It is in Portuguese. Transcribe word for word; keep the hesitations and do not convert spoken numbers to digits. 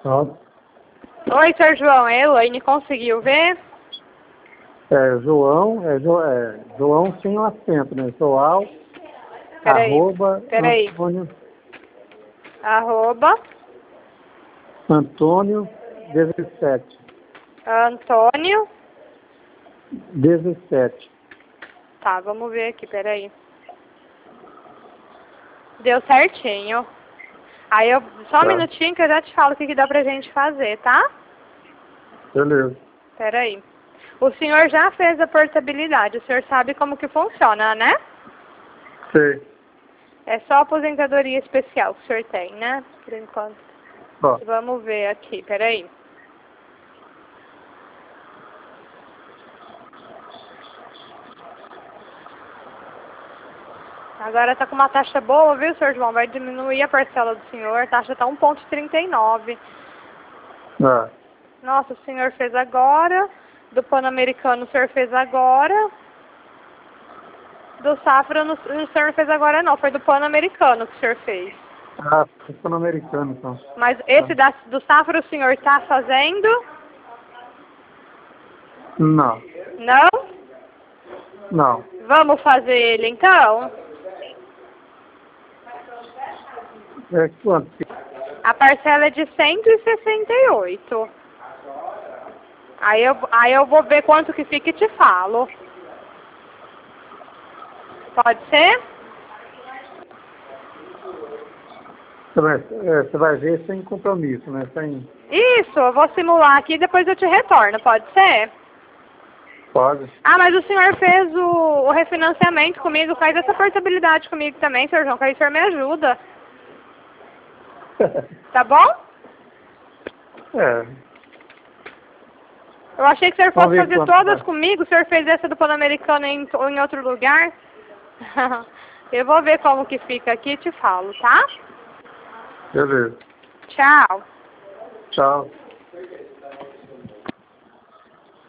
Ó, Oi, senhor João, é Elaine, conseguiu ver? é João, é, Jo- é João sem o acento, né? João, Peraí, arroba, peraí. Antônio, Arroba Antônio, dezessete. Antônio. dezessete. Tá, vamos ver aqui, peraí. Deu certinho. Aí eu, só um Tá. minutinho que eu já te falo o que, que dá pra gente fazer, tá? Beleza. Peraí. O senhor já fez a portabilidade, o senhor sabe como que funciona, né? Sei. É só aposentadoria especial que o senhor tem, né? Por enquanto. Ó, Vamos ver aqui, peraí. Agora tá com uma taxa boa, viu, senhor João? Vai diminuir a parcela do senhor. A taxa tá um vírgula trinta e nove. ah, Nossa, o senhor fez agora. Do Pan-Americano o senhor fez agora. Do Safra no- o senhor não fez agora não. Foi do Pan-Americano que o senhor fez. ah, sul-americano, então. Mas esse da, do Safra o senhor tá fazendo? Não, Não? não. Vamos fazer ele então? É quanto? A parcela é de cento e sessenta e oito. Aí eu, aí eu vou ver quanto que fica e te falo. Pode ser? Você vai, é, você vai ver sem compromisso, né? Sem... Isso, eu vou simular aqui e depois eu te retorno, pode ser? Pode. Ah, mas o senhor fez o, o refinanciamento comigo, faz essa portabilidade comigo também, senhor João, que aí o senhor me ajuda. Tá bom? É. Eu achei que o senhor Vamos fosse ver fazer quanto todas vai. comigo, o senhor fez essa do Pan-Americano em, em outro lugar. Eu vou ver como que fica aqui e te falo, tá? Beleza. Tchau. Tchau.